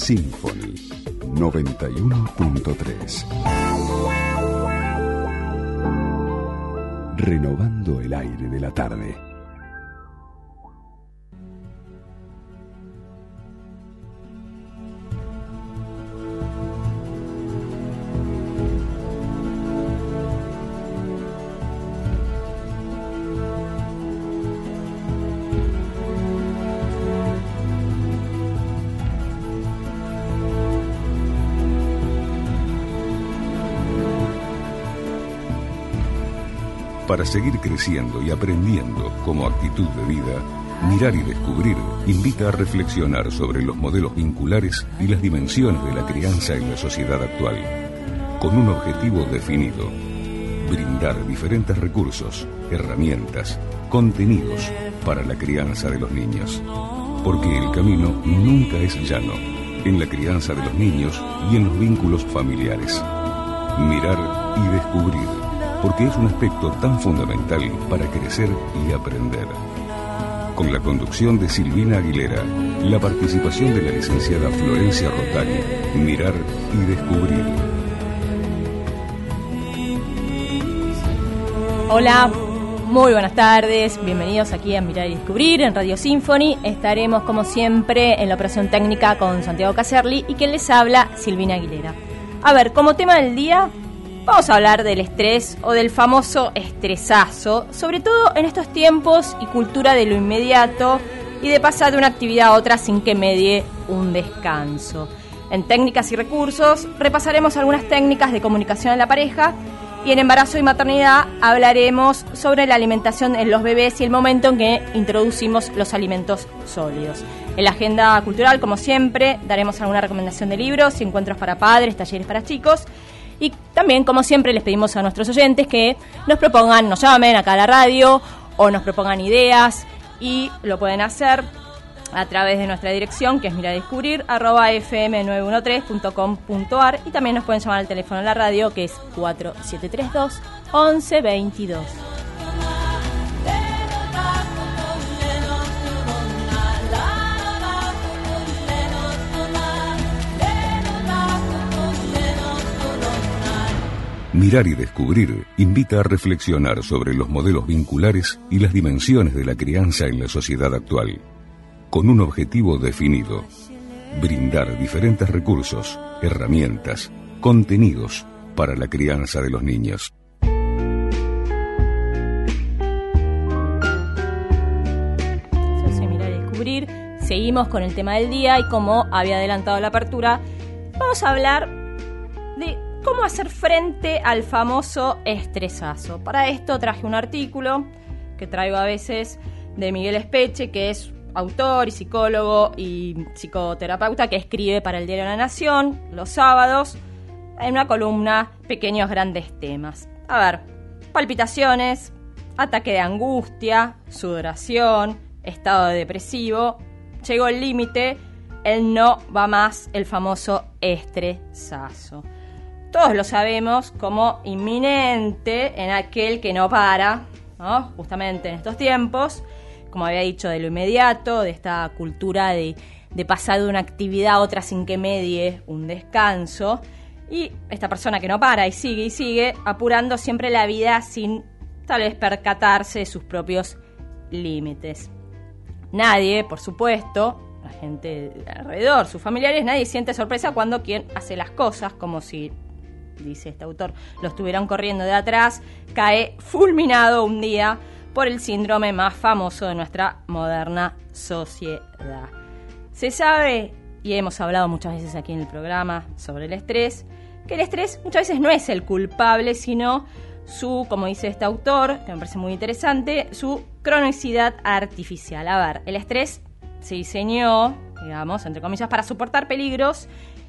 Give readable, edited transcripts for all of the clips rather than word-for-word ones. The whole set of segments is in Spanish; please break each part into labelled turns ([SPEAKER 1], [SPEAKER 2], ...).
[SPEAKER 1] Symphony 91.3. Renovando el aire de la tarde.
[SPEAKER 2] Para seguir creciendo y aprendiendo como actitud de vida, Mirar y Descubrir invita a reflexionar sobre los modelos vinculares y las dimensiones de la crianza en la sociedad actual, con un objetivo definido: brindar diferentes recursos, herramientas, contenidos para la crianza de los niños. Porque el camino nunca es llano en la crianza de los niños y en los vínculos familiares. Mirar y Descubrir, porque es un aspecto tan fundamental para crecer y aprender. Con la conducción de Silvina Aguilera, la participación de la licenciada Florencia Rotari, Mirar y Descubrir.
[SPEAKER 3] Hola, muy buenas tardes, bienvenidos aquí a Mirar y Descubrir en Radio Symphony. Estaremos como siempre en la operación técnica con Santiago Caserli y quien les habla, Silvina Aguilera. A ver, como tema del día, vamos a hablar del estrés o del famoso estresazo, sobre todo en estos tiempos y cultura de lo inmediato y de pasar de una actividad a otra sin que medie un descanso. En técnicas y recursos repasaremos algunas técnicas de comunicación en la pareja y en embarazo y maternidad hablaremos sobre la alimentación en los bebés y el momento en que introducimos los alimentos sólidos. En la agenda cultural, como siempre, daremos alguna recomendación de libros y encuentros para padres, talleres para chicos. Y también, como siempre, les pedimos a nuestros oyentes que nos propongan, nos llamen acá a la radio o nos propongan ideas, y lo pueden hacer a través de nuestra dirección, que es miradescubrir@fm913.com.ar, y también nos pueden llamar al teléfono de la radio, que es 4732 1122.
[SPEAKER 2] Mirar y Descubrir invita a reflexionar sobre los modelos vinculares y las dimensiones de la crianza en la sociedad actual, con un objetivo definido: brindar diferentes recursos, herramientas, contenidos para la crianza de los niños.
[SPEAKER 3] Eso es Mirar y Descubrir. Seguimos con el tema del día y, como había adelantado la apertura, vamos a hablar de cómo hacer frente al famoso estresazo. Para esto traje un artículo que traigo a veces de Miguel Espeche, que es autor y psicólogo y psicoterapeuta, que escribe para el Diario La Nación los sábados en una columna Pequeños Grandes Temas. A ver, palpitaciones, ataque de angustia, sudoración, estado depresivo, llegó el límite, el no va más, el famoso estresazo. Todos lo sabemos como inminente en aquel que no para, ¿no? Justamente en estos tiempos, como había dicho, de lo inmediato, de esta cultura de pasar de una actividad a otra sin que medie un descanso, y esta persona que no para y sigue, apurando siempre la vida sin tal vez percatarse de sus propios límites. Nadie, por supuesto, la gente alrededor, sus familiares, nadie siente sorpresa cuando quien hace las cosas como si, dice este autor, lo estuvieran corriendo de atrás, cae fulminado un día por el síndrome más famoso de nuestra moderna sociedad. Se sabe, y hemos hablado muchas veces aquí en el programa sobre el estrés, que el estrés muchas veces no es el culpable, sino su, como dice este autor, que me parece muy interesante, su cronicidad artificial. A ver, el estrés se diseñó, digamos, entre comillas, para soportar peligros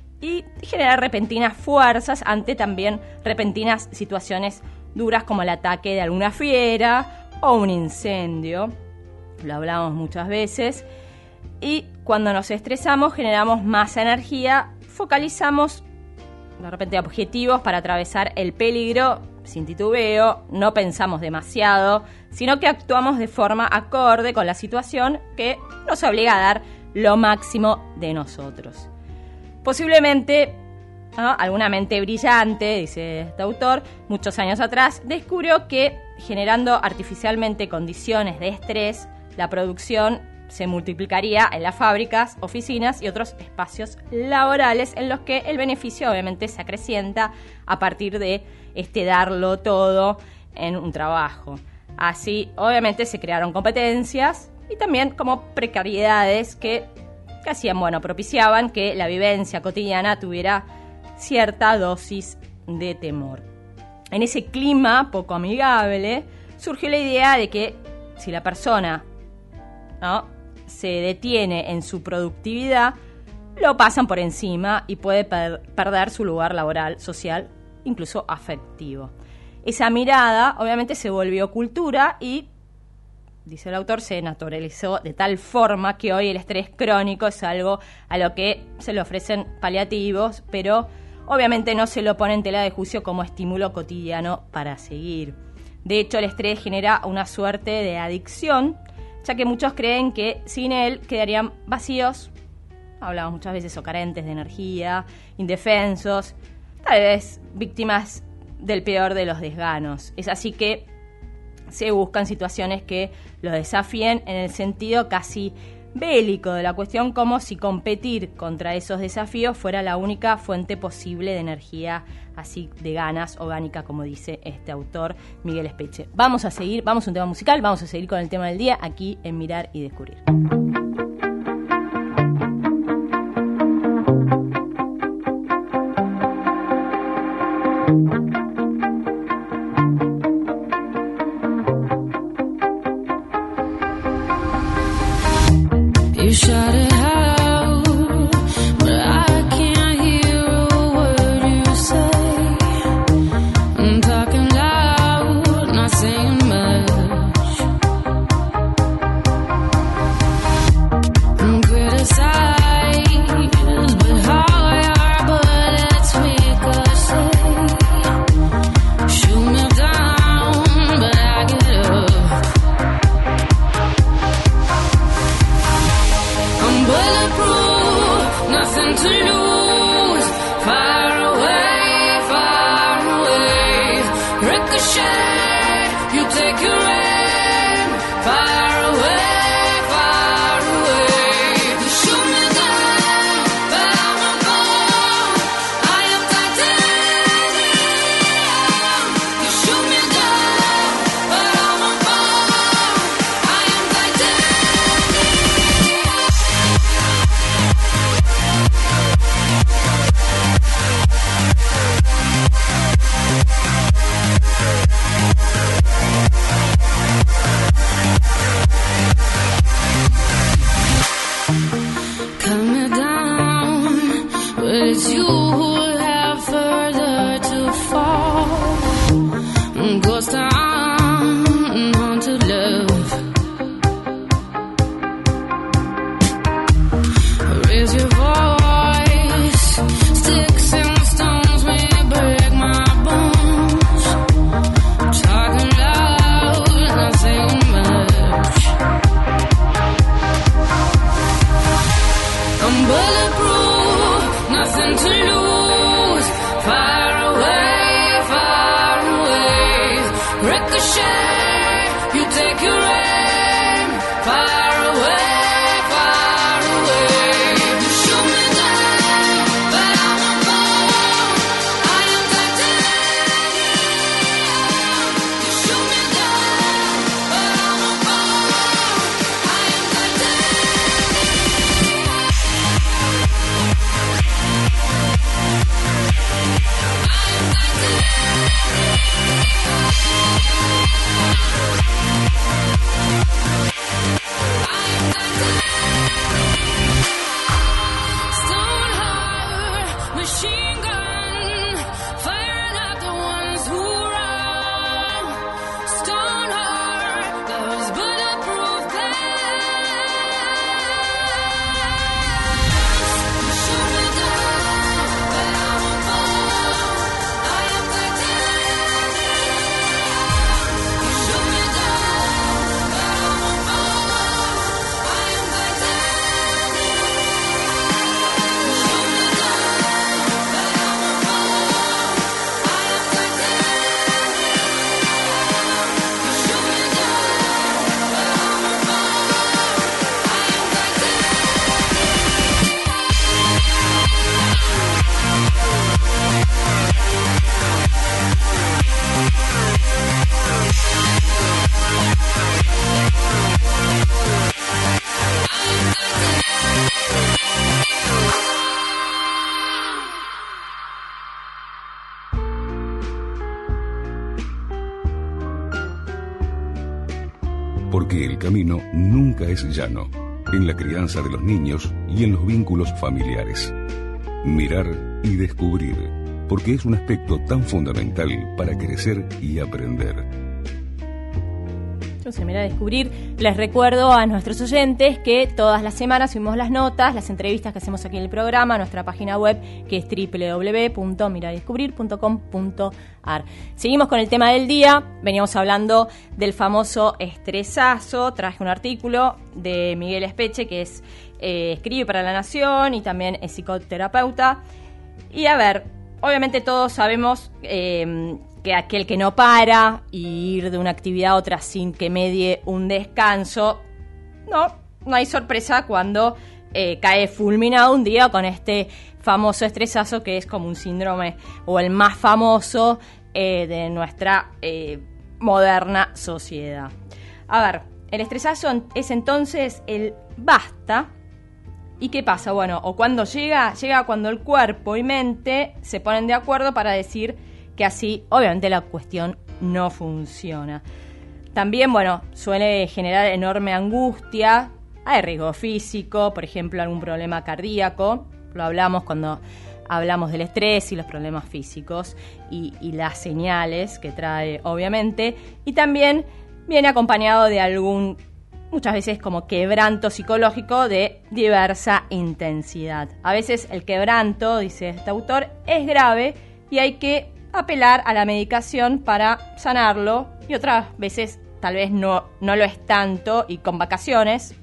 [SPEAKER 3] y generar repentinas fuerzas ante también repentinas situaciones duras como el ataque de alguna fiera o un incendio. Lo hablamos muchas veces. Y cuando nos estresamos generamos más energía, focalizamos de repente objetivos para atravesar el peligro sin titubeo, no pensamos demasiado, sino que actuamos de forma acorde con la situación que nos obliga a dar lo máximo de nosotros. Posiblemente, ¿no?, alguna mente brillante, dice este autor, muchos años atrás, descubrió que generando artificialmente condiciones de estrés, la producción se multiplicaría en las fábricas, oficinas y otros espacios laborales en los que el beneficio obviamente se acrecienta a partir de darlo todo en un trabajo. Así, obviamente, se crearon competencias y también como precariedades que hacían, propiciaban que la vivencia cotidiana tuviera cierta dosis de temor. En ese clima poco amigable surgió la idea de que si la persona, ¿no?, se detiene en su productividad, lo pasan por encima y puede perder su lugar laboral, social, incluso afectivo. Esa mirada obviamente se volvió cultura y, dice el autor, se naturalizó de tal forma que hoy el estrés crónico es algo a lo que se le ofrecen paliativos, pero obviamente no se lo pone en tela de juicio como estímulo cotidiano para seguir. De hecho, el estrés genera una suerte de adicción, ya que muchos creen que sin él quedarían vacíos, hablamos muchas veces, o carentes de energía, indefensos, tal vez víctimas del peor de los desganos. Es así que se buscan situaciones que lo desafíen en el sentido casi bélico de la cuestión, como si competir contra esos desafíos fuera la única fuente posible de energía, así de ganas, orgánica, como dice este autor, Miguel Espeche. Vamos a un tema musical, vamos a seguir con el tema del día aquí en Mirar y Descubrir.
[SPEAKER 4] You shout it out, but I can't hear a word you say. I'm talking loud, not saying much.
[SPEAKER 2] porque el camino nunca es llano, en la crianza de los niños y en los vínculos familiares. Mirar y descubrir, porque es un aspecto tan fundamental para crecer y aprender.
[SPEAKER 3] Entonces, Mirar y Descubrir, les recuerdo a nuestros oyentes que todas las semanas subimos las notas, las entrevistas que hacemos aquí en el programa, a nuestra página web, que es www.miraydescubrir.com.ar. Seguimos con el tema del día. Veníamos hablando del famoso estresazo. Traje un artículo de Miguel Espeche, que es escribe para La Nación y también es psicoterapeuta. Y a ver, obviamente todos sabemos que aquel que no para y ir de una actividad a otra sin que medie un descanso, no hay sorpresa cuando cae fulminado un día con este famoso estresazo, que es como un síndrome o el más famoso de nuestra moderna sociedad. A ver, el estresazo es entonces el basta. ¿Y qué pasa? Bueno, o cuando llega cuando el cuerpo y mente se ponen de acuerdo para decir que así, obviamente, la cuestión no funciona. También, bueno, suele generar enorme angustia, hay riesgo físico, por ejemplo, algún problema cardíaco, lo hablamos cuando hablamos del estrés y los problemas físicos y las señales que trae, obviamente, y también viene acompañado de algún, muchas veces como quebranto psicológico de diversa intensidad. A veces el quebranto, dice este autor, es grave y hay que apelar a la medicación para sanarlo, y otras veces tal vez no lo es tanto, y con vacaciones,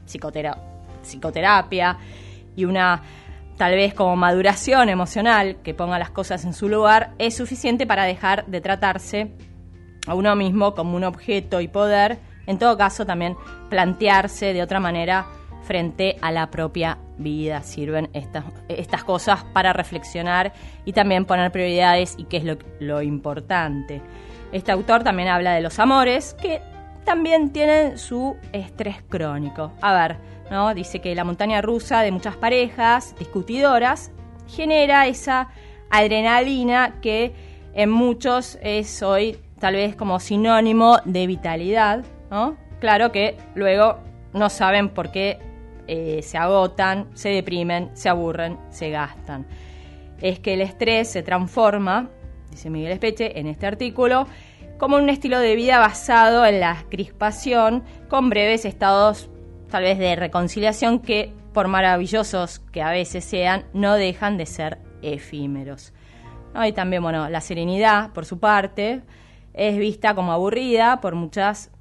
[SPEAKER 3] psicoterapia y una tal vez como maduración emocional que ponga las cosas en su lugar es suficiente para dejar de tratarse a uno mismo como un objeto y poder. En todo caso, también plantearse de otra manera frente a la propia vida. Sirven estas cosas para reflexionar y también poner prioridades y qué es lo importante. Este autor también habla de los amores, que también tienen su estrés crónico. A ver, ¿no? Dice que la montaña rusa de muchas parejas discutidoras genera esa adrenalina que en muchos es hoy tal vez como sinónimo de vitalidad, ¿no? Claro que luego no saben por qué se agotan, se deprimen, se aburren, se gastan. Es que el estrés se transforma, dice Miguel Espeche en este artículo, como un estilo de vida basado en la crispación, con breves estados tal vez de reconciliación que, por maravillosos que a veces sean, no dejan de ser efímeros. ¿No? Y también, bueno, la serenidad, por su parte, es vista como aburrida por muchos,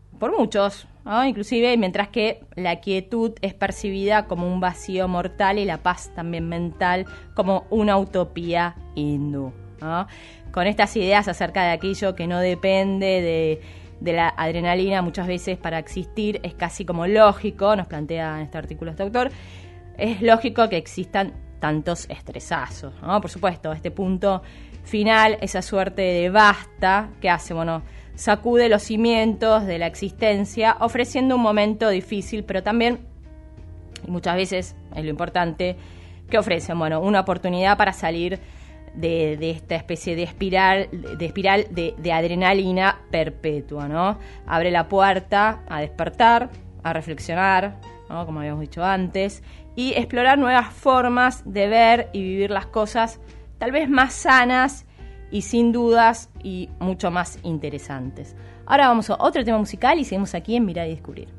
[SPEAKER 3] ¿no? Inclusive, mientras que la quietud es percibida como un vacío mortal y la paz también mental como una utopía hindú, ¿no? Con estas ideas acerca de aquello que no depende de la adrenalina muchas veces para existir, es casi como lógico, nos plantea en este artículo este autor, es lógico que existan tantos estresazos, ¿no? Por supuesto, este punto final, esa suerte de basta que hace, bueno, sacude los cimientos de la existencia, ofreciendo un momento difícil, pero también, y muchas veces es lo importante, que ofrecen, bueno, una oportunidad para salir de esta especie de espiral de adrenalina perpetua, ¿no? Abre la puerta a despertar, a reflexionar, ¿no? Como habíamos dicho antes, y explorar nuevas formas de ver y vivir las cosas, tal vez más sanas y sin dudas y mucho más interesantes. Ahora vamos a otro tema musical y seguimos aquí en Mirar y Descubrir.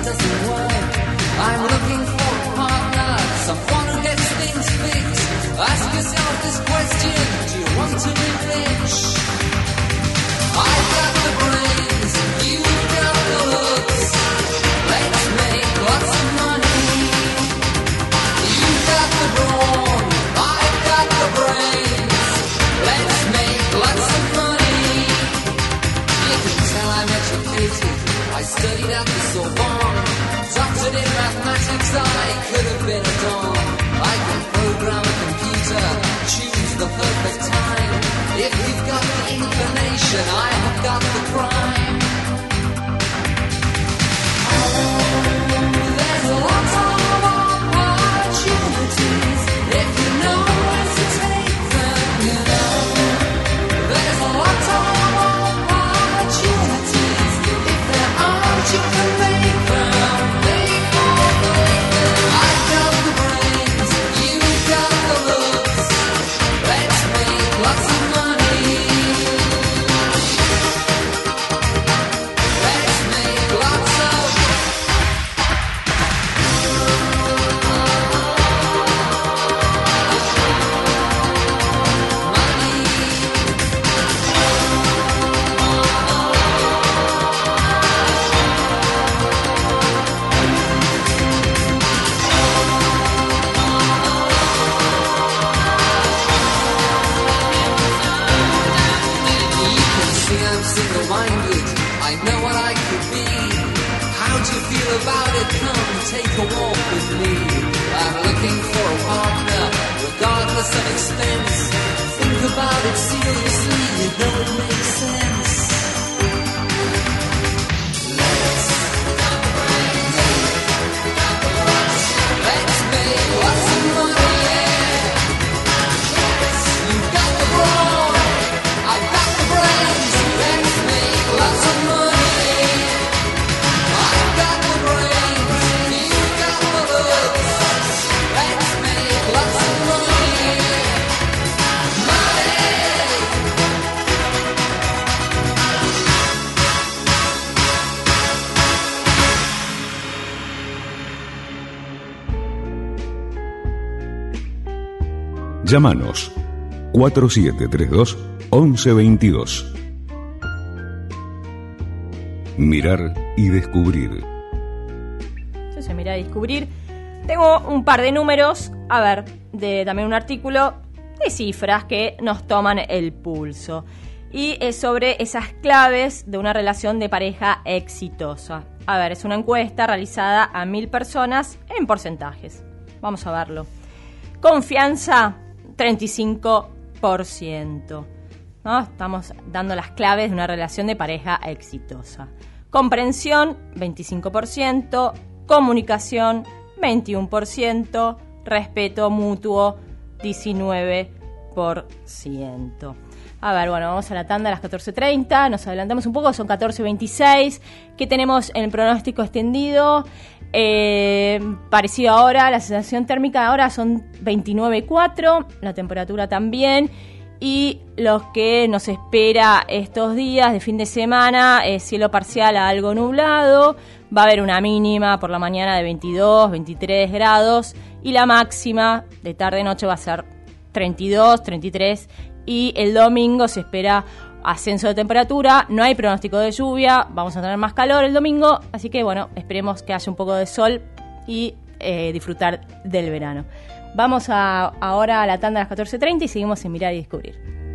[SPEAKER 5] doesn't work. I'm looking for a partner, someone who gets things fixed. Ask yourself this question, do you want to be rich? I've got the brains, you've got the looks. Let's make lots of money. You've got the brawn, I've got the brains. Let's make lots of money. You can tell I'm educated, I studied at the Sorbonne. Doctored in mathematics, I could have been a don. I can program a computer, choose the perfect time. If you've got the inclination, I have got the crime. There's a lot of opportunities if you know where to take them, you know. There's a lot of opportunities if there aren't, you can make them. I've got the brains, you've got the looks. Let's make lots of money. Let's make lots of single-minded, I know what I could be. How do you feel about it? Come take a walk with me. I'm looking for a partner, regardless of expense. Think about it seriously, you know it makes sense. Let's make lots of money, yeah. You've got the brawn, I've got the brains. Let's make lots of money. I've got the brains, you've got the looks. Let's make lots of money. Money.
[SPEAKER 2] Llámanos 4732-1122. Mirar y descubrir.
[SPEAKER 3] Entonces, mirar y descubrir. Tengo un par de números, a ver, de también un artículo de cifras que nos toman el pulso. Y es sobre esas claves de una relación de pareja exitosa. A ver, es una encuesta realizada a 1000 personas en porcentajes. Vamos a verlo. Confianza, 35%. ¿No? Estamos dando las claves de una relación de pareja exitosa. Comprensión, 25%. Comunicación, 21%. Respeto mutuo, 19%. A ver, bueno, vamos a la tanda a las 14:30. Nos adelantamos un poco, son 14:26. ¿Qué tenemos en el pronóstico extendido? Parecido ahora, la sensación térmica ahora son 29,4, la temperatura también, y lo que nos espera estos días de fin de semana es cielo parcial a algo nublado, va a haber una mínima por la mañana de 22, 23 grados, y la máxima de tarde-noche va a ser 32, 33, y el domingo se espera ascenso de temperatura, no hay pronóstico de lluvia, vamos a tener más calor el domingo, así que bueno, esperemos que haya un poco de sol y disfrutar del verano. Vamos ahora a la tanda a las 14:30 y seguimos en Mirar y Descubrir.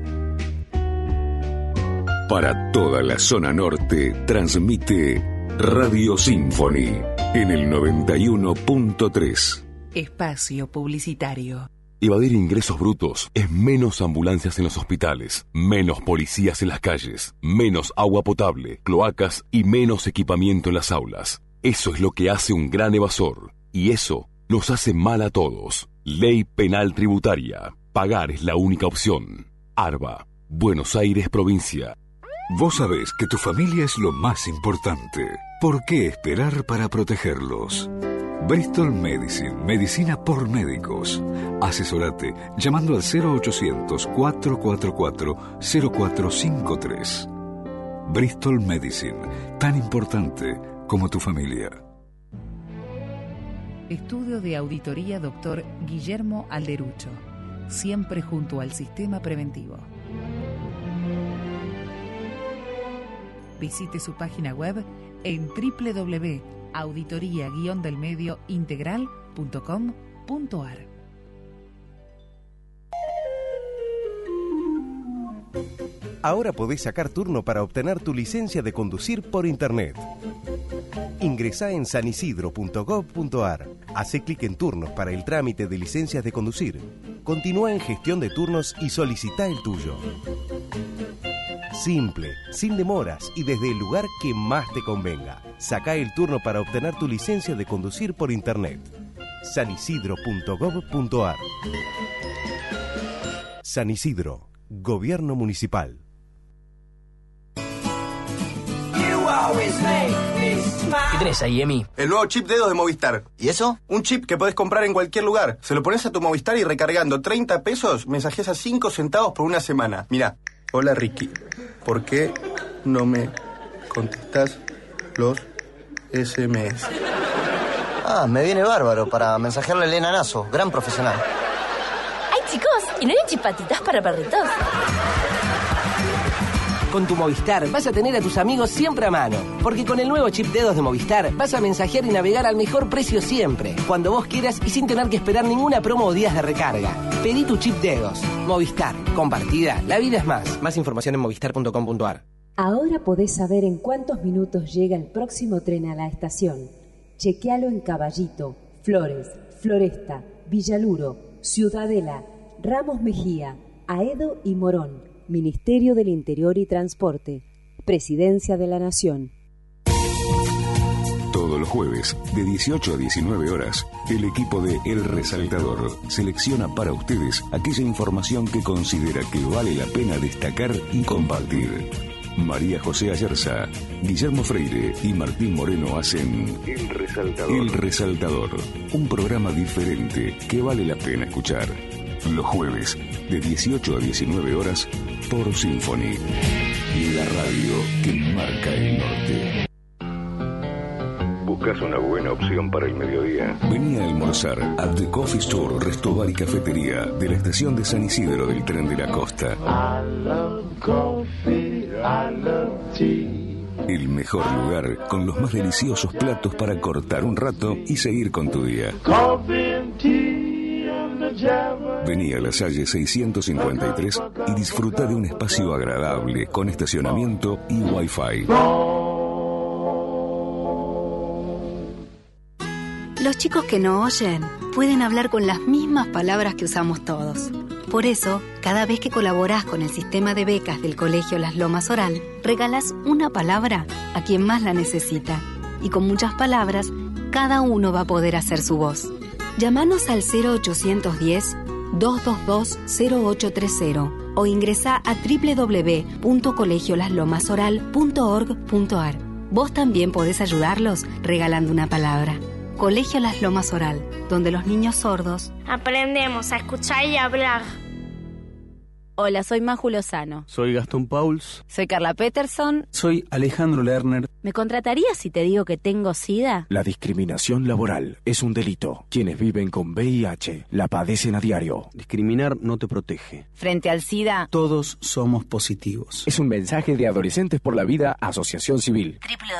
[SPEAKER 2] Para toda la zona norte transmite Radio Symphony en el 91.3.
[SPEAKER 6] Espacio publicitario.
[SPEAKER 1] Evadir ingresos brutos es menos ambulancias en los hospitales, menos policías en las calles, menos agua potable, cloacas y menos equipamiento en las aulas. Eso es lo que hace un gran evasor, y eso nos hace mal a todos. Ley Penal Tributaria. Pagar es la única opción. ARBA, Buenos Aires, provincia.
[SPEAKER 7] Vos sabés que tu familia es lo más importante. ¿Por qué esperar para protegerlos? Bristol Medicine, medicina por médicos. Asesorate llamando al 0800-444-0453. Bristol Medicine, tan importante como tu familia.
[SPEAKER 6] Estudio de Auditoría Dr. Guillermo Alderucho. Siempre junto al sistema preventivo. Visite su página web en www.auditoria-delmediointegral.com.ar.
[SPEAKER 8] Ahora podés sacar turno para obtener tu licencia de conducir por internet. Ingresá en sanisidro.gov.ar. Hacé clic en turnos para el trámite de licencias de conducir. Continúa en gestión de turnos y solicita el tuyo. Simple, sin demoras y desde el lugar que más te convenga. Sacá el turno para obtener tu licencia de conducir por internet. sanisidro.gov.ar. San Isidro, Gobierno Municipal.
[SPEAKER 9] ¿Qué tenés ahí, Emi?
[SPEAKER 10] El nuevo chip dedos de Movistar.
[SPEAKER 9] ¿Y eso?
[SPEAKER 10] Un chip que podés comprar en cualquier lugar. Se lo pones a tu Movistar y recargando 30 pesos, mensajes a 5 centavos por una semana. Mirá, hola Ricky, ¿por qué no me contestás los SMS?
[SPEAKER 9] Ah, me viene bárbaro para mensajearle a Elena Nazo, gran profesional.
[SPEAKER 11] ¡Ay, chicos! ¿Y no hay chipatitas para perritos?
[SPEAKER 12] Con tu Movistar vas a tener a tus amigos siempre a mano, porque con el nuevo chip dedos de Movistar vas a mensajear y navegar al mejor precio siempre, cuando vos quieras y sin tener que esperar ninguna promo o días de recarga. Pedí tu chip dedos. Movistar. Compartida. La vida es más. Más información en movistar.com.ar.
[SPEAKER 13] Ahora podés saber en cuántos minutos llega el próximo tren a la estación. Chequealo en Caballito, Flores, Floresta, Villaluro, Ciudadela, Ramos Mejía, Aedo y Morón. Ministerio del Interior y Transporte. Presidencia de la Nación.
[SPEAKER 2] Todos los jueves, de 18 a 19 horas, el equipo de El Resaltador selecciona para ustedes aquella información que considera que vale la pena destacar y compartir. María José Ayerza, Guillermo Freire y Martín Moreno hacen El Resaltador. El Resaltador, un programa diferente que vale la pena escuchar. Los jueves, de 18 a 19 horas, por Symphony. La radio que marca el norte. ¿Buscas una buena opción para el mediodía? Vení a almorzar a The Coffee Store, Resto Bar y Cafetería de la estación de San Isidro del Tren de la Costa. I love coffee, I love tea. El mejor lugar con los más deliciosos platos para cortar un rato y seguir con tu día. Coffee and tea. Vení a la Salle 653 y disfruta de un espacio agradable con estacionamiento y Wi-Fi.
[SPEAKER 14] Los chicos que no oyen pueden hablar con las mismas palabras que usamos todos. Por eso, cada vez que colaborás con el sistema de becas del Colegio Las Lomas Oral, regalás una palabra a quien más la necesita. Y con muchas palabras, cada uno va a poder hacer su voz. Llámanos al 0810-222-0830 o ingresá a www.colegiolaslomasoral.org.ar. Vos también podés ayudarlos regalando una palabra. Colegio Las Lomas Oral, donde los niños sordos
[SPEAKER 15] aprendemos a escuchar y hablar.
[SPEAKER 16] Hola, soy Maju Lozano.
[SPEAKER 17] Soy Gastón Pauls.
[SPEAKER 16] Soy Carla Peterson.
[SPEAKER 17] Soy Alejandro Lerner.
[SPEAKER 16] ¿Me contratarías si te digo que tengo SIDA?
[SPEAKER 18] La discriminación laboral es un delito. Quienes viven con VIH la padecen a diario.
[SPEAKER 17] Discriminar no te protege.
[SPEAKER 16] Frente al SIDA,
[SPEAKER 17] todos somos positivos.
[SPEAKER 18] Es un mensaje de Adolescentes por la Vida, Asociación Civil.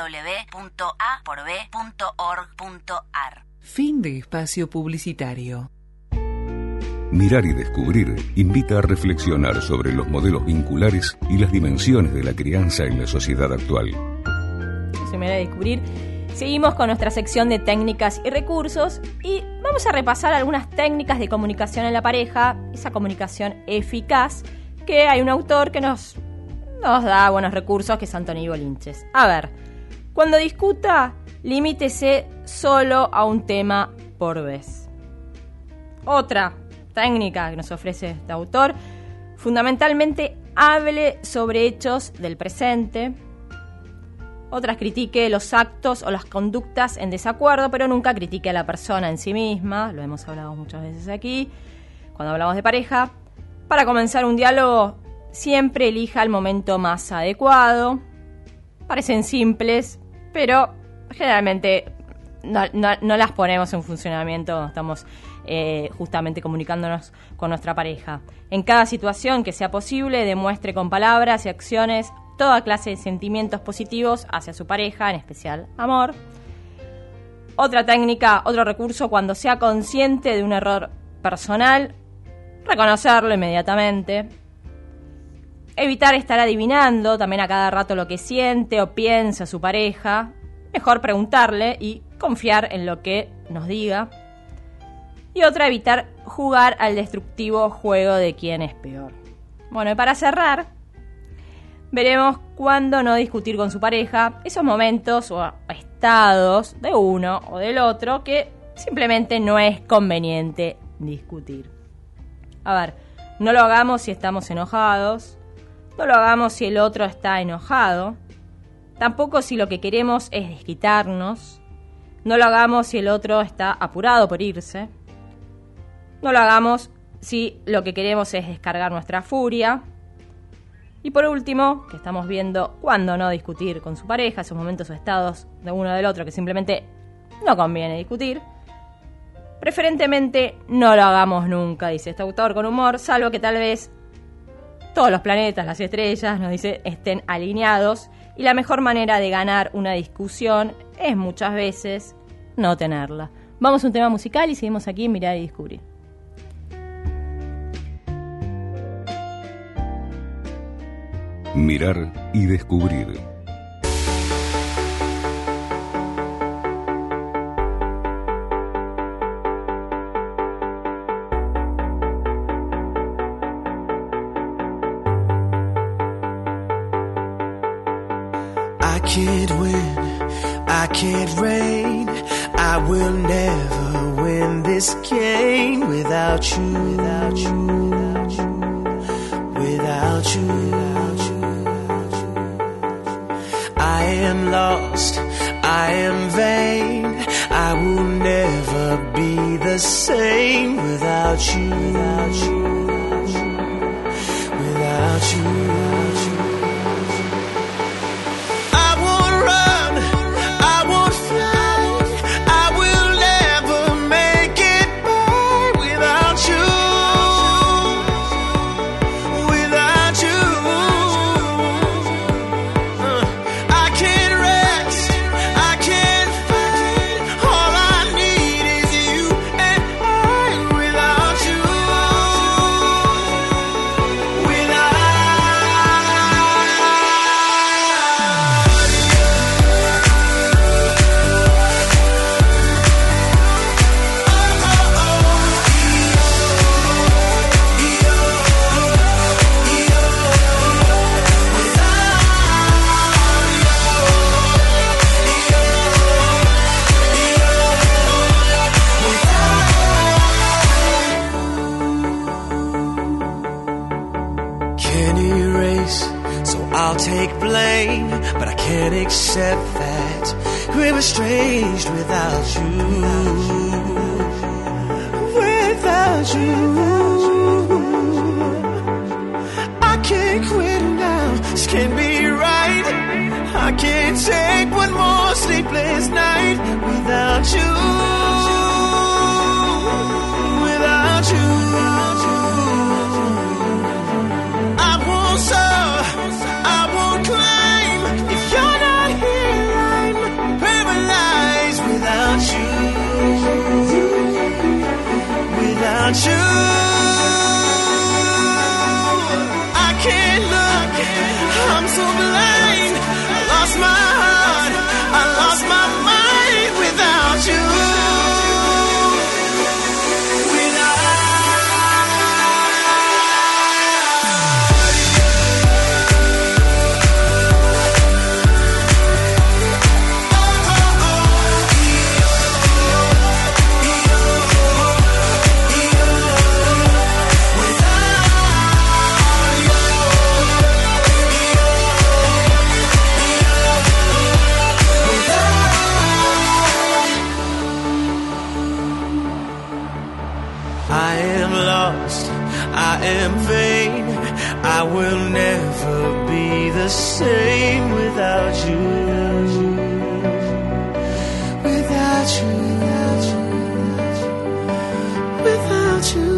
[SPEAKER 6] www.aporb.org.ar. Fin de espacio publicitario.
[SPEAKER 2] Mirar y Descubrir invita a reflexionar sobre los modelos vinculares y las dimensiones de la crianza en la sociedad actual.
[SPEAKER 3] Mirar y Descubrir. Seguimos con nuestra sección de técnicas y recursos y vamos a repasar algunas técnicas de comunicación en la pareja, esa comunicación eficaz, que hay un autor que nos da buenos recursos, que es Antonio Bolinches. A ver, cuando discuta, limítese solo a un tema por vez. Otra técnica que nos ofrece este autor, fundamentalmente hable sobre hechos del presente. Otras, critique los actos o las conductas en desacuerdo, pero nunca critique a la persona en sí misma. Lo hemos hablado muchas veces aquí, cuando hablamos de pareja. Para comenzar un diálogo, siempre elija el momento más adecuado. Parecen simples, pero generalmente no las ponemos en funcionamiento, estamos justamente comunicándonos con nuestra pareja. En cada situación que sea posible, demuestre con palabras y acciones toda clase de sentimientos positivos hacia su pareja, en especial amor. Otra técnica, otro recurso, cuando sea consciente de un error personal, reconocerlo inmediatamente. Evitar estar adivinando también a cada rato lo que siente o piensa su pareja. Mejor preguntarle y confiar en lo que nos diga. Y otra, evitar jugar al destructivo juego de quién es peor. Bueno, y para cerrar, veremos cuándo no discutir con su pareja, esos momentos o estados de uno o del otro que simplemente no es conveniente discutir. A ver, no lo hagamos si estamos enojados, no lo hagamos si el otro está enojado, tampoco si lo que queremos es desquitarnos, no lo hagamos si el otro está apurado por irse, no lo hagamos si lo que queremos es descargar nuestra furia. Y por último, que estamos viendo cuándo no discutir con su pareja, esos momentos o estados de uno o del otro que simplemente no conviene discutir. Preferentemente no lo hagamos nunca, dice este autor con humor, salvo que tal vez todos los planetas, las estrellas, nos dice, estén alineados. Y la mejor manera de ganar una discusión es muchas veces no tenerla. Vamos a un tema musical y seguimos aquí en Mirar y Descubrir.
[SPEAKER 2] Mirar y descubrir.
[SPEAKER 19] I can't win, I can't reign, I will never win this game without you, without you, without you, without you, without you. I am lost, I am vain, I will never be the same without you, without you, without you, without you. Accept that we're estranged without you, without you. I can't quit now, this can't be right. I can't take one more sleepless night without you, without you. I won't soar, I won't climb if you're not here. I'm paralyzed without you, without you. I can't look, I'm so blind. I lost my heart, I lost my mind without you. I am vain, I will never be the same without you, without without you.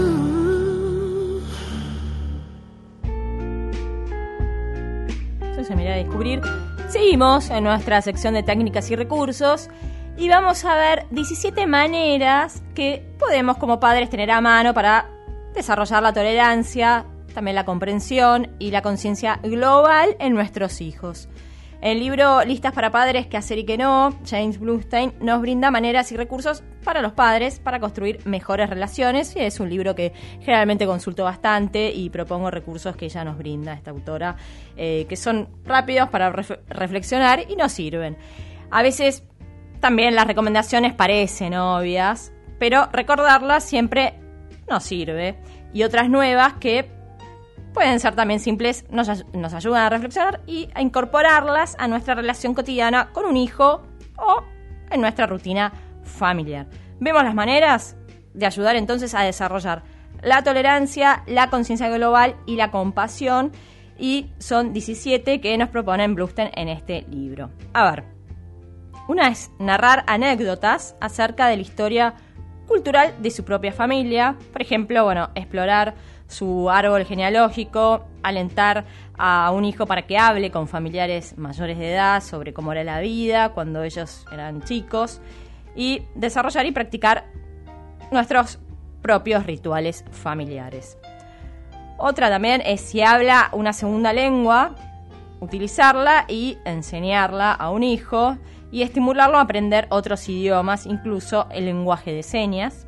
[SPEAKER 3] Eso se mira a descubrir. Seguimos en nuestra sección de técnicas y recursos y vamos a ver 17 maneras que podemos como padres tener a mano para desarrollar la tolerancia, también la comprensión y la conciencia global en nuestros hijos. El libro Listas para padres, qué hacer y qué no, James Bluestein, nos brinda maneras y recursos para los padres para construir mejores relaciones, y es un libro que generalmente consulto bastante y propongo recursos que ella nos brinda, esta autora, que son rápidos para reflexionar y nos sirven. A veces también las recomendaciones parecen obvias, pero recordarlas siempre nos sirve, y otras nuevas que pueden ser también simples, nos ayudan a reflexionar y a incorporarlas a nuestra relación cotidiana con un hijo o en nuestra rutina familiar. Vemos las maneras de ayudar entonces a desarrollar la tolerancia, la conciencia global y la compasión, y son 17 que nos proponen Bluestein en este libro. A ver, una es narrar anécdotas acerca de la historia cultural de su propia familia. Por ejemplo, explorar su árbol genealógico, alentar a un hijo para que hable con familiares mayores de edad sobre cómo era la vida cuando ellos eran chicos, y desarrollar y practicar nuestros propios rituales familiares. Otra también es, si habla una segunda lengua, utilizarla y enseñarla a un hijo y estimularlo a aprender otros idiomas, incluso el lenguaje de señas.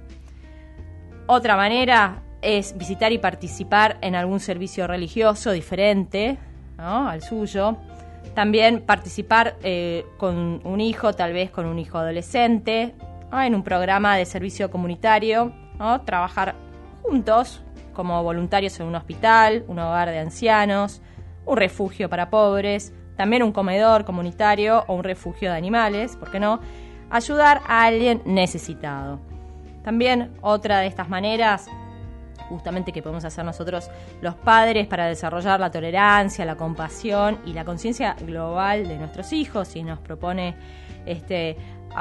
[SPEAKER 3] Otra manera es visitar y participar en algún servicio religioso diferente, ¿no?, al suyo. También participar con un hijo, tal vez con un hijo adolescente, ¿no?, en un programa de servicio comunitario, ¿no?, trabajar juntos como voluntarios en un hospital, un hogar de ancianos, un refugio para pobres, también un comedor comunitario o un refugio de animales, ¿por qué no?, ayudar a alguien necesitado. También otra de estas maneras, justamente, que podemos hacer nosotros los padres para desarrollar la tolerancia, la compasión y la conciencia global de nuestros hijos, y nos propone esta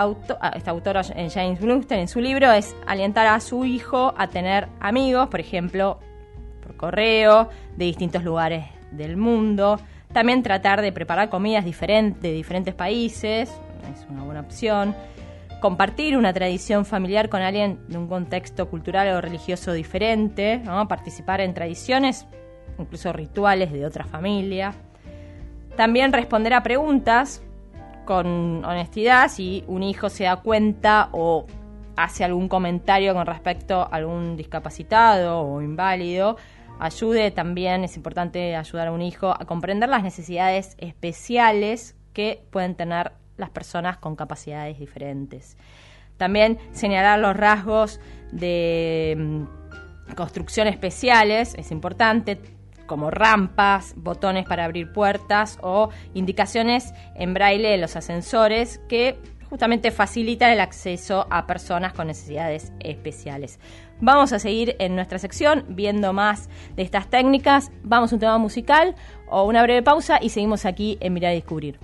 [SPEAKER 3] autora James Bluestein en su libro, es alentar a su hijo a tener amigos, por ejemplo, por correo, de distintos lugares del mundo. También tratar de preparar comidas de diferentes países, es una buena opción. Compartir una tradición familiar con alguien de un contexto cultural o religioso diferente, ¿no?, participar en tradiciones, incluso rituales de otra familia. También responder a preguntas con honestidad si un hijo se da cuenta o hace algún comentario con respecto a algún discapacitado o inválido. Ayude también, es importante ayudar a un hijo a comprender las necesidades especiales que pueden tener las personas con capacidades diferentes. También señalar los rasgos de construcción especiales, es importante, como rampas, botones para abrir puertas o indicaciones en braille en los ascensores que justamente facilitan el acceso a personas con necesidades especiales. Vamos a seguir en nuestra sección viendo más de estas técnicas. Vamos a un tema musical o una breve pausa y seguimos aquí en Mirar y Descubrir.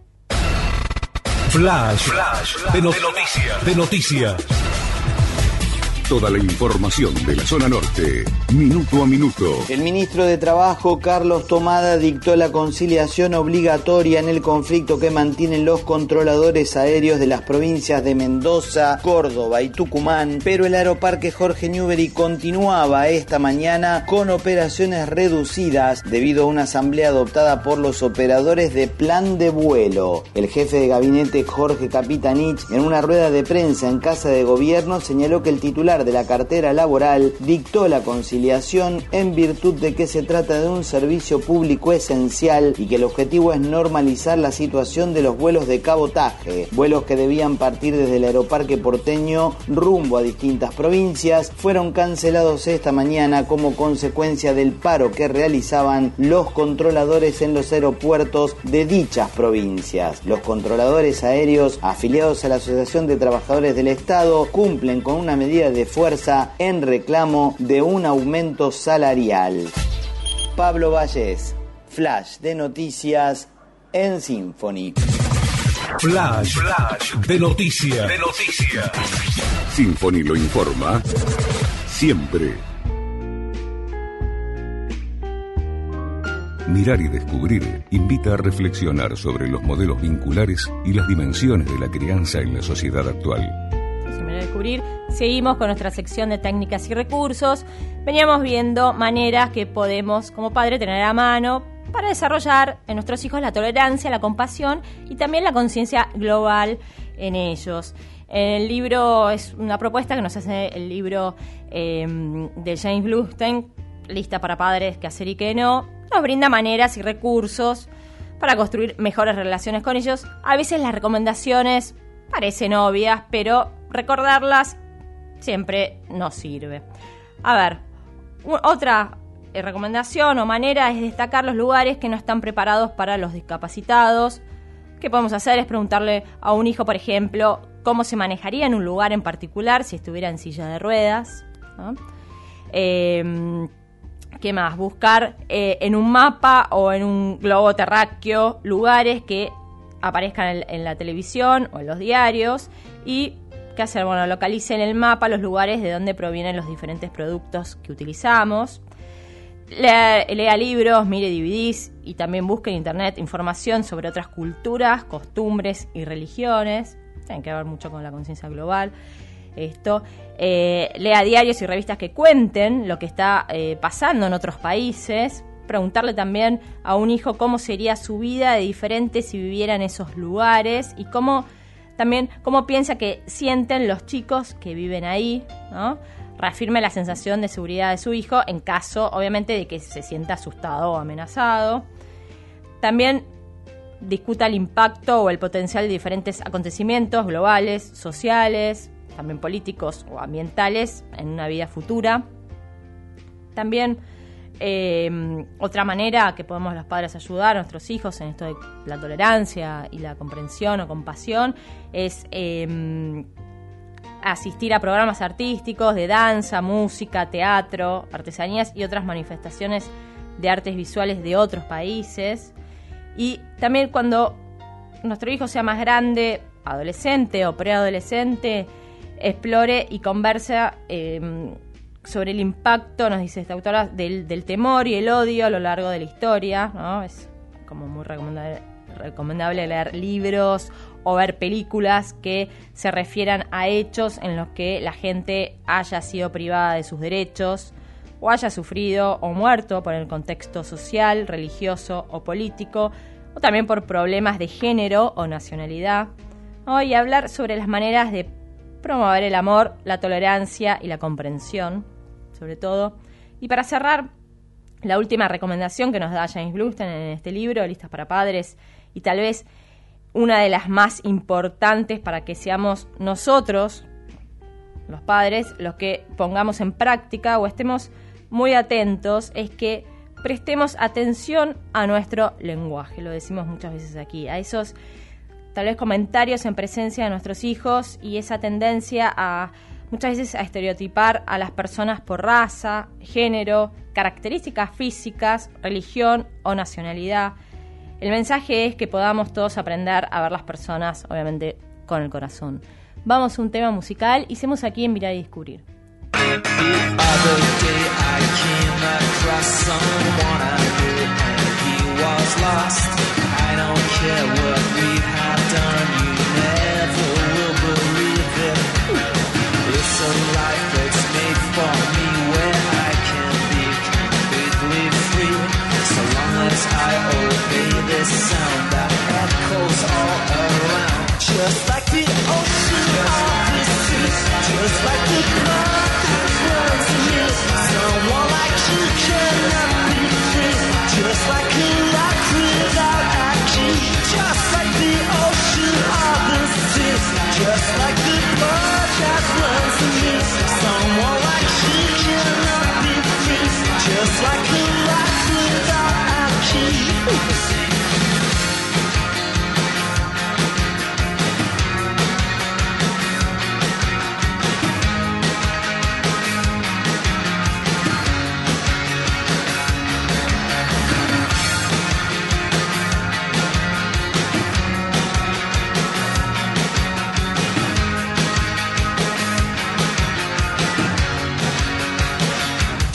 [SPEAKER 2] Flash de noticias. Toda la información de la zona norte, minuto a minuto.
[SPEAKER 20] El ministro de Trabajo, Carlos Tomada, dictó la conciliación obligatoria en el conflicto que mantienen los controladores aéreos de las provincias de Mendoza, Córdoba y Tucumán, pero el Aeroparque Jorge Newbery continuaba esta mañana con operaciones reducidas debido a una asamblea adoptada por los operadores de plan de vuelo. El jefe de gabinete, Jorge Capitanich, en una rueda de prensa en Casa de Gobierno, señaló que el titular de la cartera laboral dictó la conciliación en virtud de que se trata de un servicio público esencial y que el objetivo es normalizar la situación de los vuelos de cabotaje, vuelos que debían partir desde el Aeroparque porteño rumbo a distintas provincias, fueron cancelados esta mañana como consecuencia del paro que realizaban los controladores en los aeropuertos de dichas provincias. Los controladores aéreos afiliados a la Asociación de Trabajadores del Estado cumplen con una medida de fuerza en reclamo de un aumento salarial. Pablo Vallés, Flash de Noticias en Symphony.
[SPEAKER 2] Flash de noticias. Sinfony lo informa siempre. Mirar y descubrir invita a reflexionar sobre los modelos vinculares y las dimensiones de la crianza en la sociedad actual.
[SPEAKER 3] Mirar y descubrir, seguimos con nuestra sección de técnicas y recursos. Veníamos viendo maneras que podemos, como padre, tener a mano para desarrollar en nuestros hijos la tolerancia, la compasión y también la conciencia global en ellos. El libro es una propuesta que nos hace el libro de James Bluestein, Lista para padres, qué hacer y qué no. Nos brinda maneras y recursos para construir mejores relaciones con ellos. A veces las recomendaciones parecen obvias, pero recordarlas siempre nos sirve. A ver, otra recomendación o manera es destacar los lugares que no están preparados para los discapacitados. ¿Qué podemos hacer? Es preguntarle a un hijo, por ejemplo, cómo se manejaría en un lugar en particular si estuviera en silla de ruedas, ¿no? ¿Qué más? Buscar en un mapa o en un globo terráqueo lugares que aparezcan en la televisión o en los diarios. Y ¿qué hacer? Bueno, localice en el mapa los lugares de donde provienen los diferentes productos que utilizamos. Lea libros, mire DVDs y también busque en internet información sobre otras culturas, costumbres y religiones. Tienen que ver mucho con la conciencia global. Lea diarios y revistas que cuenten lo que está pasando en otros países. Preguntarle también a un hijo cómo sería su vida de diferente si viviera en esos lugares y cómo piensa que sienten los chicos que viven ahí, ¿no? Reafirme la sensación de seguridad de su hijo en caso, obviamente, de que se sienta asustado o amenazado. También discuta el impacto o el potencial de diferentes acontecimientos globales, sociales, también políticos o ambientales en una vida futura. También otra manera que podemos los padres ayudar a nuestros hijos en esto de la tolerancia y la comprensión o compasión es asistir a programas artísticos de danza, música, teatro, artesanías y otras manifestaciones de artes visuales de otros países. Y también cuando nuestro hijo sea más grande, adolescente o preadolescente, explore y conversa sobre el impacto, nos dice esta autora, del temor y el odio a lo largo de la historia, ¿no? Es como muy recomendable leer libros o ver películas que se refieran a hechos en los que la gente haya sido privada de sus derechos o haya sufrido o muerto por el contexto social, religioso o político, o también por problemas de género o nacionalidad, ¿no? Y hablar sobre las maneras de promover el amor, la tolerancia y la comprensión, sobre todo. Y para cerrar, la última recomendación que nos da James Bluestein en este libro, Listas para Padres, y tal vez una de las más importantes para que seamos nosotros, los padres, los que pongamos en práctica o estemos muy atentos, es que prestemos atención a nuestro lenguaje. Lo decimos muchas veces aquí, a esos tal vez comentarios en presencia de nuestros hijos y esa tendencia a muchas veces a estereotipar a las personas por raza, género, características físicas, religión o nacionalidad. El mensaje es que podamos todos aprender a ver las personas, obviamente, con el corazón. Vamos a un tema musical y seguimos aquí en Mirar y Descubrir.
[SPEAKER 19] I don't care what we have done, you never will believe it. It's a life that's made for me where I can be completely free. So long as I obey this sound that echoes all around. Just like the ocean of the sea, just like the cloud that runs me. Someone like you cannot be free. Just like a rock without a key. Just like the ocean of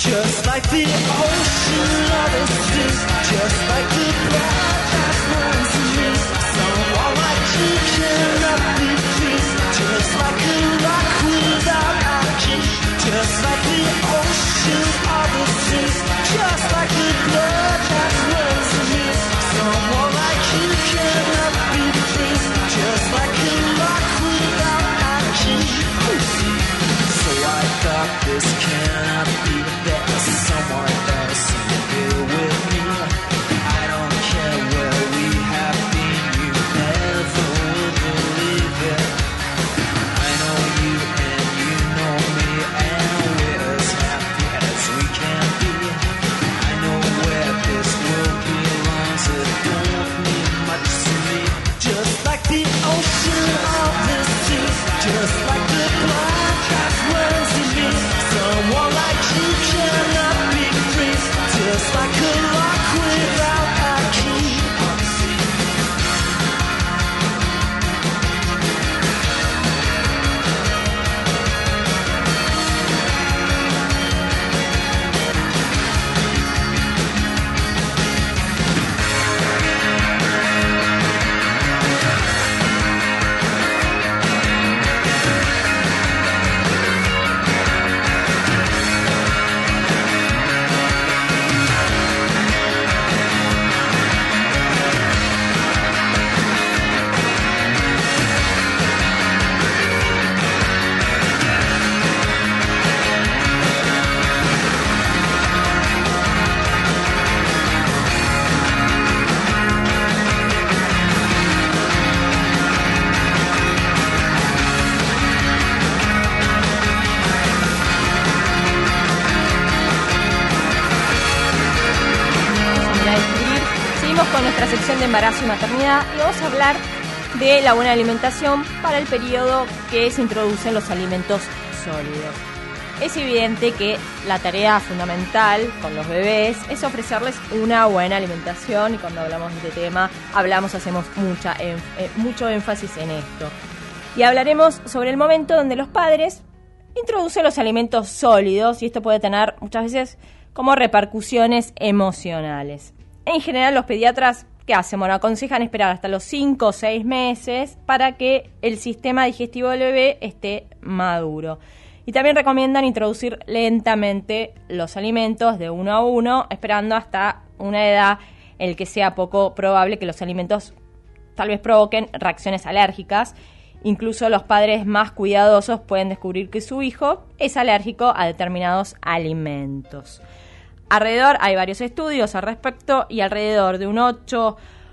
[SPEAKER 19] just like the ocean of the sea, just like the blood that runs in me. Someone like you cannot be free, just like a rock without a key, just like the ocean of the sea, just like the blood that runs in me. Someone like you cannot be free, just like a rock without a key. So I thought this cannot be the best. Someone else here with me. I don't care where we have been, you never will believe it. I know you and you know me, and we're as happy as we can be. I know where this world belongs, it don't mean much to me. Just like the ocean of the sea, just like the blood that runs in me. Someone like you cannot be free, just like a lock without a key.
[SPEAKER 3] Con nuestra sección de embarazo y maternidad y vamos a hablar de la buena alimentación para el periodo que se introducen los alimentos sólidos. Es evidente que la tarea fundamental con los bebés es ofrecerles una buena alimentación y cuando hablamos de este tema hacemos mucho énfasis en esto. Y hablaremos sobre el momento donde los padres introducen los alimentos sólidos y esto puede tener muchas veces como repercusiones emocionales. En general, los pediatras, ¿qué hacen? Bueno, aconsejan esperar hasta los 5 o 6 meses para que el sistema digestivo del bebé esté maduro. Y también recomiendan introducir lentamente los alimentos de uno a uno, esperando hasta una edad en la que sea poco probable que los alimentos tal vez provoquen reacciones alérgicas. Incluso los padres más cuidadosos pueden descubrir que su hijo es alérgico a determinados alimentos. Hay varios estudios al respecto y alrededor de un 8%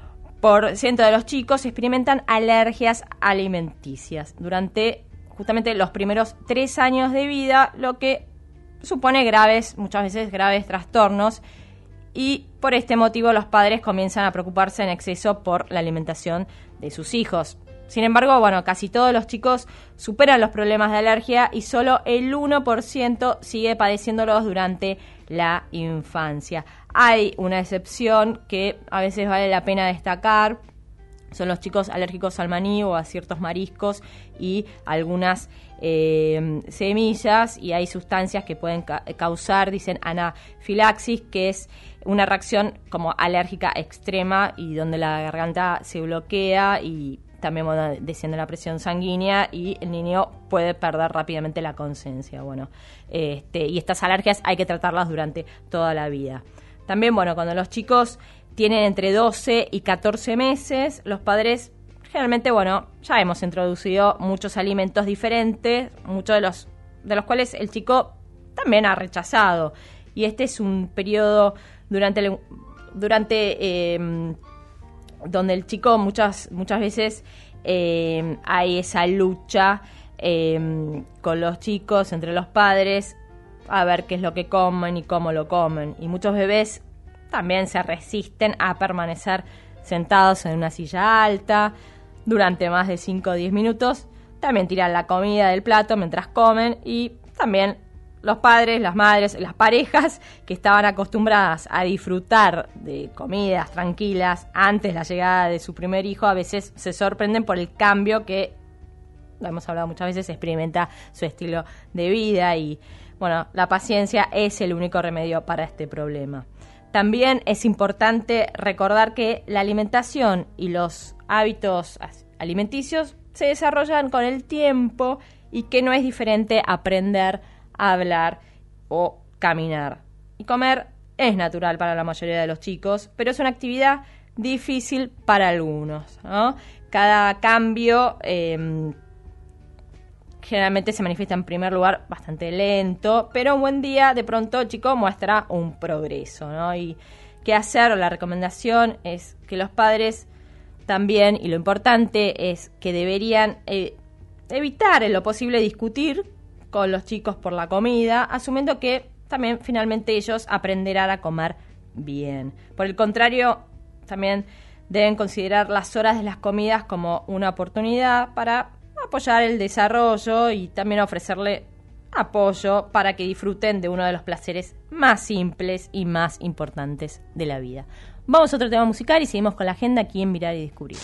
[SPEAKER 3] de los chicos experimentan alergias alimenticias durante justamente los primeros 3 años de vida, lo que supone muchas veces graves trastornos y por este motivo los padres comienzan a preocuparse en exceso por la alimentación de sus hijos. Sin embargo, casi todos los chicos superan los problemas de alergia y solo el 1% sigue padeciéndolos durante la infancia. Hay una excepción que a veces vale la pena destacar, son los chicos alérgicos al maní o a ciertos mariscos y algunas semillas, y hay sustancias que pueden causar, dicen, anafilaxis, que es una reacción como alérgica extrema y donde la garganta se bloquea y también desciende la presión sanguínea y el niño puede perder rápidamente la conciencia. Y estas alergias hay que tratarlas durante toda la vida. También, cuando los chicos tienen entre 12 y 14 meses, los padres generalmente, ya hemos introducido muchos alimentos diferentes, muchos de los cuales el chico también ha rechazado. Y este es un periodo donde el chico muchas veces hay esa lucha con los chicos, entre los padres, a ver qué es lo que comen y cómo lo comen. Y muchos bebés también se resisten a permanecer sentados en una silla alta durante más de 5 o 10 minutos. También tiran la comida del plato mientras comen y también los padres, las madres, las parejas que estaban acostumbradas a disfrutar de comidas tranquilas antes de la llegada de su primer hijo, a veces se sorprenden por el cambio que lo hemos hablado muchas veces, experimenta su estilo de vida y, bueno, la paciencia es el único remedio para este problema. También es importante recordar que la alimentación y los hábitos alimenticios se desarrollan con el tiempo y que no es diferente aprender a hablar o caminar. Y comer es natural para la mayoría de los chicos, pero es una actividad difícil para algunos, ¿no? Cada cambio generalmente se manifiesta en primer lugar bastante lento, pero un buen día de pronto el chico muestra un progreso, ¿no? Y qué hacer, la recomendación es que los padres también, y lo importante es que deberían evitar en lo posible discutir con los chicos por la comida, asumiendo que también finalmente ellos aprenderán a comer bien. Por el contrario, también deben considerar las horas de las comidas como una oportunidad para apoyar el desarrollo y también ofrecerle apoyo para que disfruten de uno de los placeres más simples y más importantes de la vida. Vamos a otro tema musical y seguimos con la agenda aquí en Mirar y Descubrir.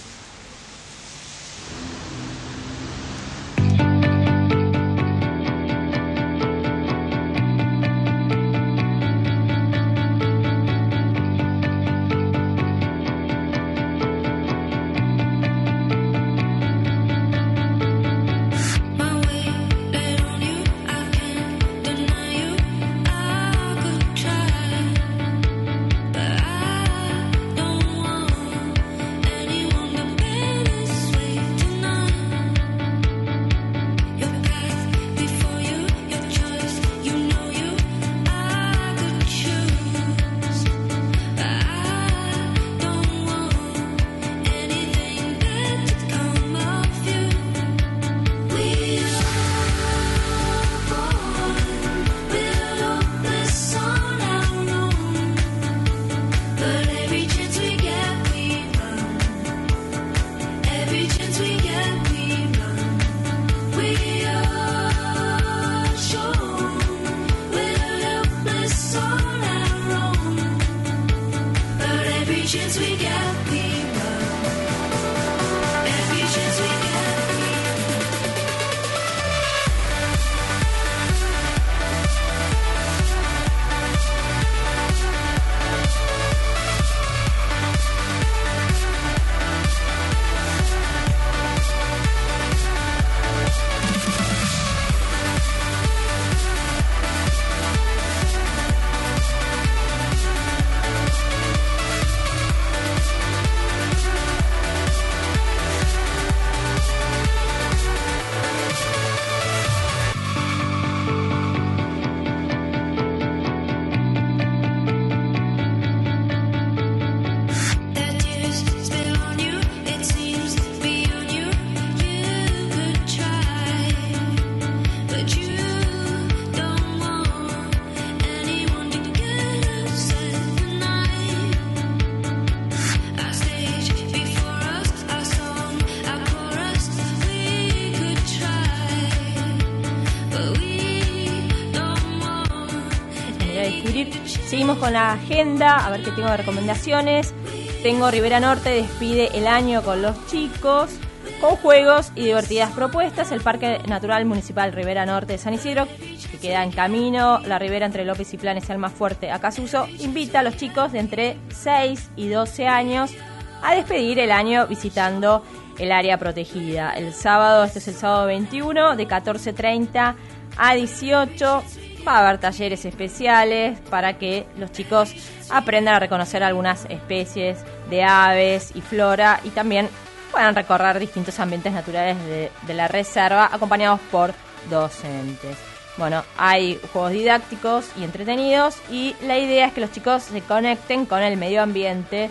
[SPEAKER 3] Seguimos con la agenda, a ver qué tengo de recomendaciones. Tengo Ribera Norte despide el año con los chicos, con juegos y divertidas propuestas. El Parque Natural Municipal Ribera Norte de San Isidro, que queda en camino la ribera entre López y Planes y Almafuerte a Casuso, invita a los chicos de entre 6 y 12 años a despedir el año visitando el área protegida. El sábado, este es el sábado 21, de 14:30 a 18, va a haber talleres especiales para que los chicos aprendan a reconocer algunas especies de aves y flora y también puedan recorrer distintos ambientes naturales de la reserva acompañados por docentes. Bueno, hay juegos didácticos y entretenidos y la idea es que los chicos se conecten con el medio ambiente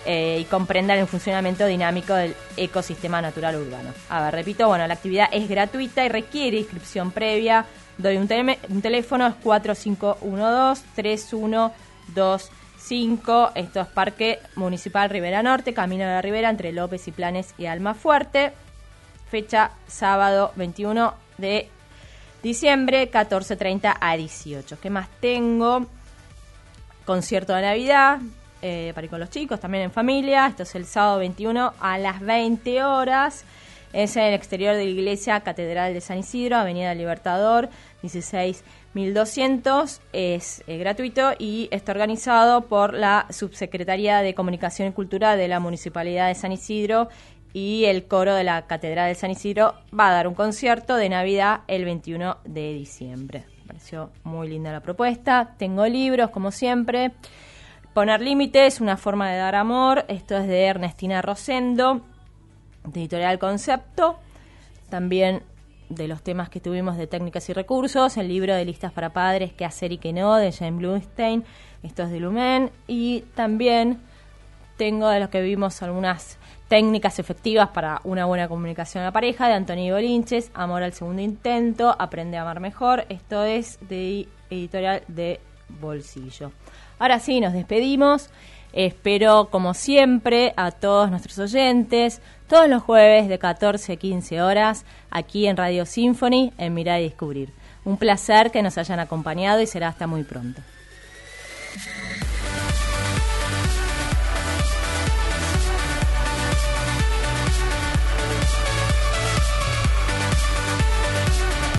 [SPEAKER 3] y comprendan el funcionamiento dinámico del ecosistema natural urbano. A ver, repito, bueno, la actividad es gratuita y requiere inscripción previa. Doy un teléfono, es 4512-3125. Esto es Parque Municipal Ribera Norte, Camino de la Ribera, entre López y Planes y Almafuerte. Fecha sábado 21 de diciembre, 14:30 a 18. ¿Qué más tengo? Concierto de Navidad para ir con los chicos, también en familia. Esto es el sábado 21 a las 20 horas. Es en el exterior de la iglesia Catedral de San Isidro, Avenida Libertador, 16.200. Es gratuito y está organizado por la Subsecretaría de Comunicación y Cultura de la Municipalidad de San Isidro, y el coro de la Catedral de San Isidro va a dar un concierto de Navidad el 21 de diciembre. Me pareció muy linda la propuesta. Tengo libros, como siempre. Poner límites, una forma de dar amor. Esto es de Ernestina Rosendo, de Editorial Concepto. También de los temas que tuvimos de técnicas y recursos, el libro de listas para padres, qué hacer y qué no, de James Bluestein. Esto es de Lumen. Y también tengo de los que vimos algunas técnicas efectivas para una buena comunicación a la pareja, de Antonio Bolinches, Amor al segundo intento, Aprende a amar mejor. Esto es de Editorial de Bolsillo. Ahora sí, nos despedimos. Espero, como siempre, a todos nuestros oyentes, todos los jueves de 14 a 15 horas, aquí en Radio Symphony, en Mirar y Descubrir. Un placer que nos hayan acompañado y será hasta muy pronto.